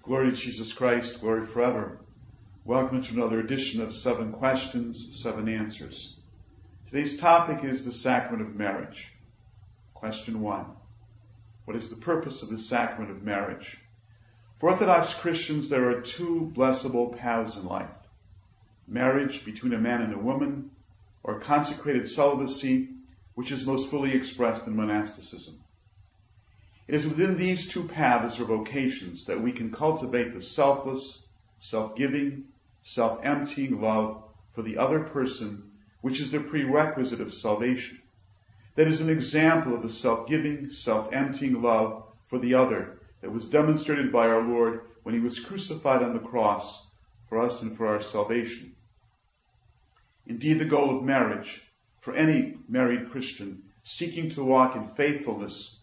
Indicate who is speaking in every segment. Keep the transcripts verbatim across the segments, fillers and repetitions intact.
Speaker 1: Glory to Jesus Christ, glory forever. Welcome to another edition of Seven Questions, Seven Answers. Today's topic is the sacrament of marriage. Question one. What is the purpose of the sacrament of marriage? For Orthodox Christians, there are two blessable paths in life. Marriage between a man and a woman, or consecrated celibacy, which is most fully expressed in monasticism. It is within these two paths or vocations that we can cultivate the selfless, self-giving, self-emptying love for the other person, which is the prerequisite of salvation. That is an example of the self-giving, self-emptying love for the other that was demonstrated by our Lord when he was crucified on the cross for us and for our salvation. Indeed, the goal of marriage, for any married Christian seeking to walk in faithfulness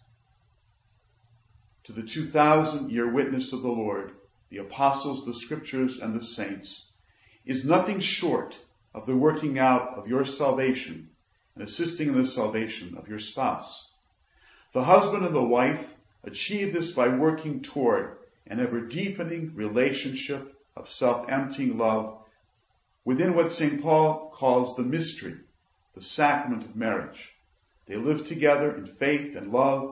Speaker 1: to the two thousand year witness of the Lord, the apostles, the scriptures, and the saints, is nothing short of the working out of your salvation and assisting in the salvation of your spouse. The husband and the wife achieve this by working toward an ever-deepening relationship of self-emptying love within what Saint Paul calls the mystery, the sacrament of marriage. They live together in faith and love,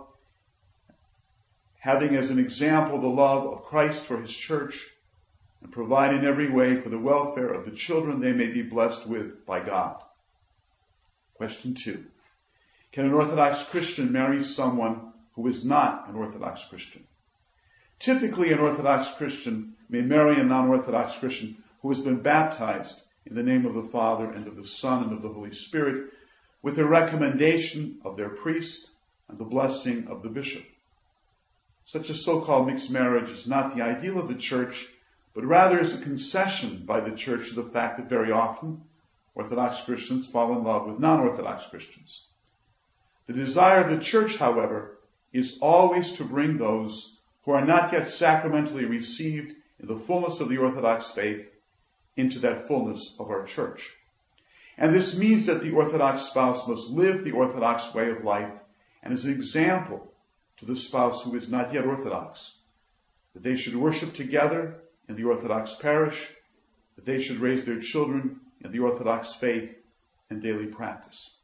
Speaker 1: having as an example the love of Christ for his church, and provide in every way for the welfare of the children they may be blessed with by God. Question two. Can an Orthodox Christian marry someone who is not an Orthodox Christian? Typically, an Orthodox Christian may marry a non-Orthodox Christian who has been baptized in the name of the Father and of the Son and of the Holy Spirit, with the recommendation of their priest and the blessing of the bishop. Such a so-called mixed marriage is not the ideal of the Church, but rather is a concession by the Church to the fact that very often Orthodox Christians fall in love with non-Orthodox Christians. The desire of the Church, however, is always to bring those who are not yet sacramentally received in the fullness of the Orthodox faith into that fullness of our Church. And this means that the Orthodox spouse must live the Orthodox way of life and is an example to the spouse who is not yet Orthodox, that they should worship together in the Orthodox parish, that they should raise their children in the Orthodox faith and daily practice.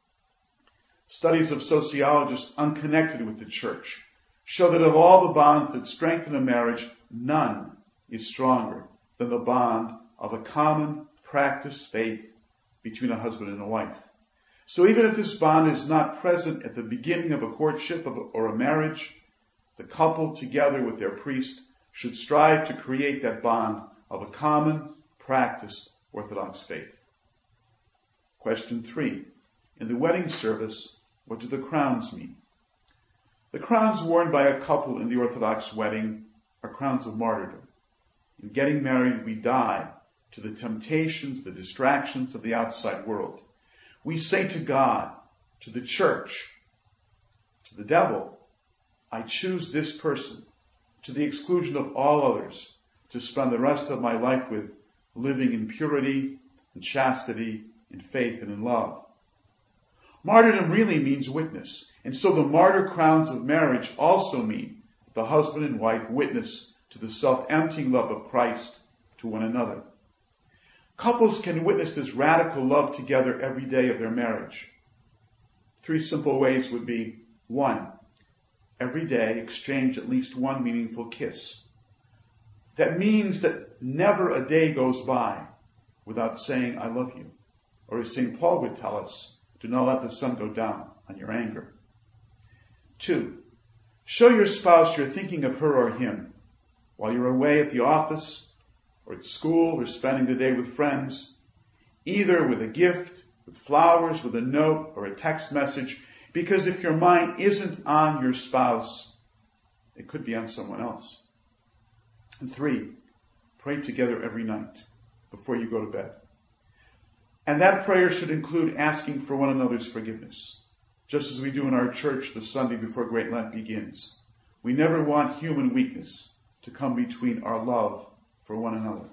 Speaker 1: Studies of sociologists unconnected with the Church show that of all the bonds that strengthen a marriage, none is stronger than the bond of a common practiced faith between a husband and a wife. So even if this bond is not present at the beginning of a courtship or a marriage, the couple together with their priest should strive to create that bond of a common practiced Orthodox faith. Question three. In the wedding service, what do the crowns mean? The crowns worn by a couple in the Orthodox wedding are crowns of martyrdom. In getting married, we die to the temptations, the distractions of the outside world. We say to God, to the Church, to the devil, I choose this person, to the exclusion of all others, to spend the rest of my life with, living in purity and chastity, in faith and in love. Martyrdom really means witness, and so the martyr crowns of marriage also mean that the husband and wife witness to the self-emptying love of Christ to one another. Couples can witness this radical love together every day of their marriage. Three simple ways would be, one, every day exchange at least one meaningful kiss. That means that never a day goes by without saying, I love you. Or as Saint Paul would tell us, do not let the sun go down on your anger. Two, show your spouse you're thinking of her or him while you're away at the office or at school, or spending the day with friends, either with a gift, with flowers, with a note, or a text message, because if your mind isn't on your spouse, it could be on someone else. And three, pray together every night before you go to bed. And that prayer should include asking for one another's forgiveness, just as we do in our church the Sunday before Great Lent begins. We never want human weakness to come between our love for one another.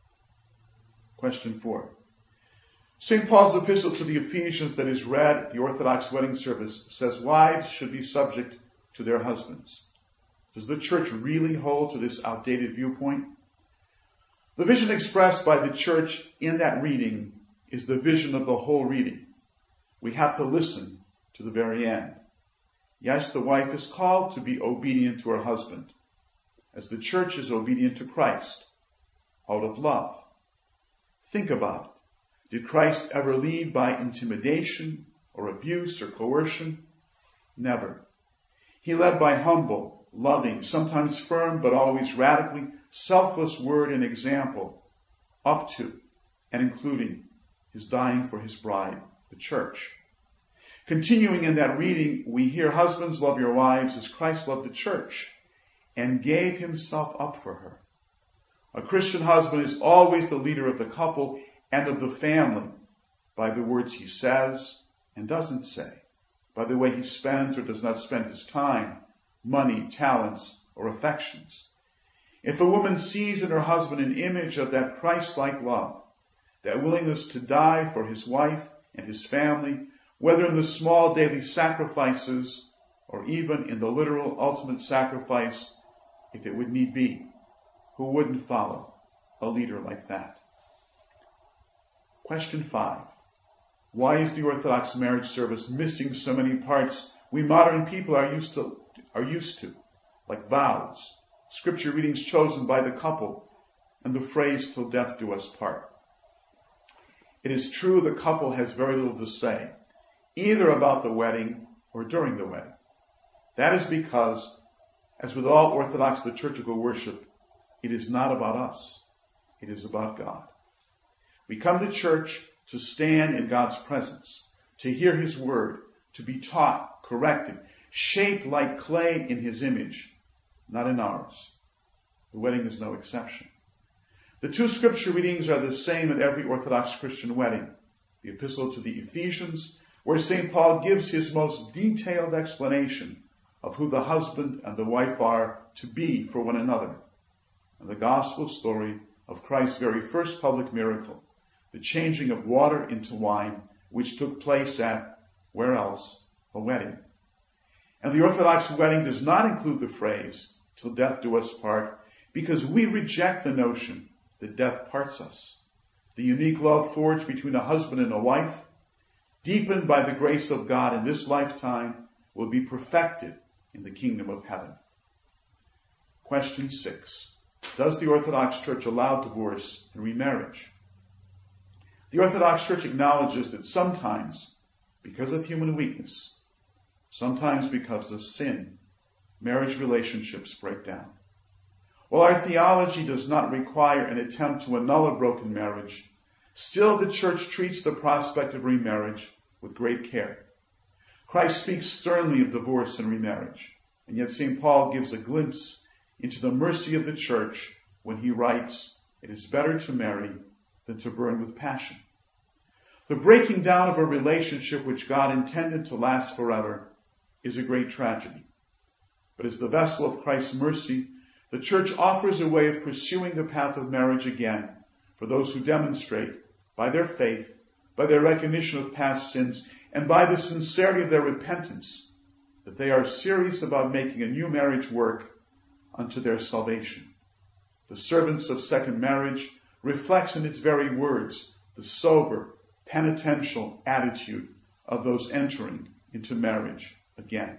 Speaker 1: Question four. Saint Paul's epistle to the Ephesians that is read at the Orthodox wedding service says wives should be subject to their husbands. Does the church really hold to this outdated viewpoint? The vision expressed by the church in that reading is the vision of the whole reading. We have to listen to the very end. Yes, the wife is called to be obedient to her husband, as the church is obedient to Christ, out of love. Think about it. Did Christ ever lead by intimidation or abuse or coercion? Never. He led by humble, loving, sometimes firm, but always radically selfless word and example, up to and including his dying for his bride, the church. Continuing in that reading, we hear, husbands, love your wives as Christ loved the church and gave himself up for her. A Christian husband is always the leader of the couple and of the family by the words he says and doesn't say, by the way he spends or does not spend his time, money, talents, or affections. If a woman sees in her husband an image of that Christ-like love, that willingness to die for his wife and his family, whether in the small daily sacrifices or even in the literal ultimate sacrifice, if it would need be, who wouldn't follow a leader like that? Question five. Why is the Orthodox marriage service missing so many parts we modern people are used to, are used to, like vows, scripture readings chosen by the couple, and the phrase, till death do us part? It is true the couple has very little to say, either about the wedding or during the wedding. That is because, as with all Orthodox liturgical worship, it is not about us. It is about God. We come to church to stand in God's presence, to hear his word, to be taught, corrected, shaped like clay in his image, not in ours. The wedding is no exception. The two scripture readings are the same at every Orthodox Christian wedding. The epistle to the Ephesians, where Saint Paul gives his most detailed explanation of who the husband and the wife are to be for one another, and the gospel story of Christ's very first public miracle, the changing of water into wine, which took place at, where else, a wedding. And the Orthodox wedding does not include the phrase, till death do us part, because we reject the notion that death parts us. The unique love forged between a husband and a wife, deepened by the grace of God in this lifetime, will be perfected in the kingdom of heaven. Question six. Does the Orthodox Church allow divorce and remarriage? The Orthodox Church acknowledges that sometimes, because of human weakness, sometimes because of sin, marriage relationships break down. While our theology does not require an attempt to annul a broken marriage, still the Church treats the prospect of remarriage with great care. Christ speaks sternly of divorce and remarriage, and yet Saint Paul gives a glimpse into the mercy of the Church when he writes, "It is better to marry than to burn with passion." The breaking down of a relationship which God intended to last forever is a great tragedy. But as the vessel of Christ's mercy, the Church offers a way of pursuing the path of marriage again for those who demonstrate, by their faith, by their recognition of past sins, and by the sincerity of their repentance, that they are serious about making a new marriage work unto their salvation. The Servants of Second Marriage reflects in its very words the sober, penitential attitude of those entering into marriage again.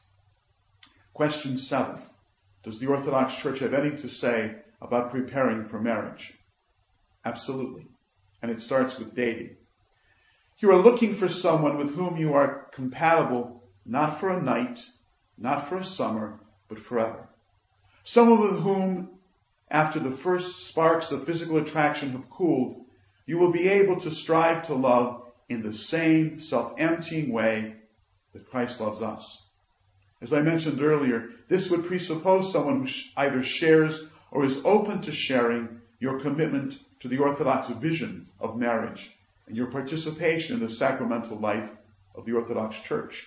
Speaker 1: Question seven. Does the Orthodox Church have anything to say about preparing for marriage? Absolutely. And it starts with dating. You are looking for someone with whom you are compatible, not for a night, not for a summer, but forever. Someone with whom, after the first sparks of physical attraction have cooled, you will be able to strive to love in the same self-emptying way that Christ loves us. As I mentioned earlier, this would presuppose someone who either shares or is open to sharing your commitment to the Orthodox vision of marriage and your participation in the sacramental life of the Orthodox Church.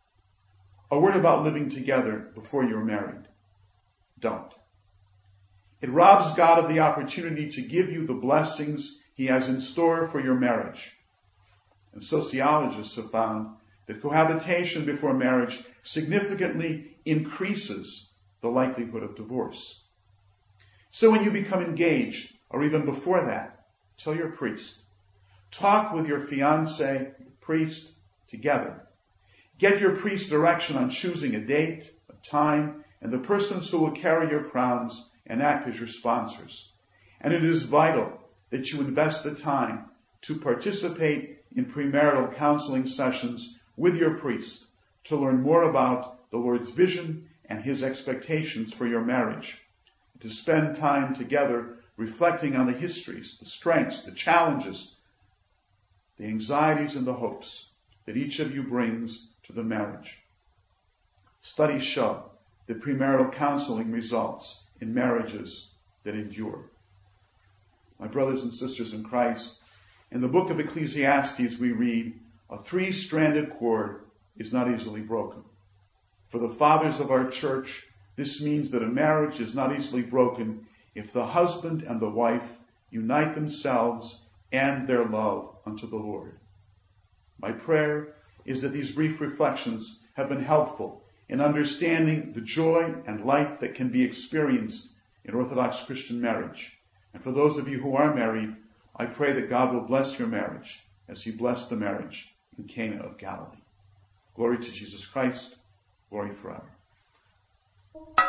Speaker 1: A word about living together before you're married. Don't. It robs God of the opportunity to give you the blessings he has in store for your marriage. And sociologists have found that cohabitation before marriage significantly increases the likelihood of divorce. So when you become engaged, or even before that, tell your priest. Talk with your fiancé, priest, together. Get your priest's direction on choosing a date, a time, and the persons who will carry your crowns and act as your sponsors. And it is vital that you invest the time to participate in premarital counseling sessions with your priest to learn more about the Lord's vision and His expectations for your marriage, to spend time together reflecting on the histories, the strengths, the challenges, the anxieties, and the hopes that each of you brings to the marriage. Studies show that premarital counseling results in marriages that endure. My brothers and sisters in Christ, in the book of Ecclesiastes we read, a three-stranded cord is not easily broken. For the fathers of our church, this means that a marriage is not easily broken if the husband and the wife unite themselves and their love unto the Lord. My prayer is that these brief reflections have been helpful in understanding the joy and life that can be experienced in Orthodox Christian marriage. And for those of you who are married, I pray that God will bless your marriage as He blessed the marriage in Cana of Galilee. Glory to Jesus Christ. Glory forever.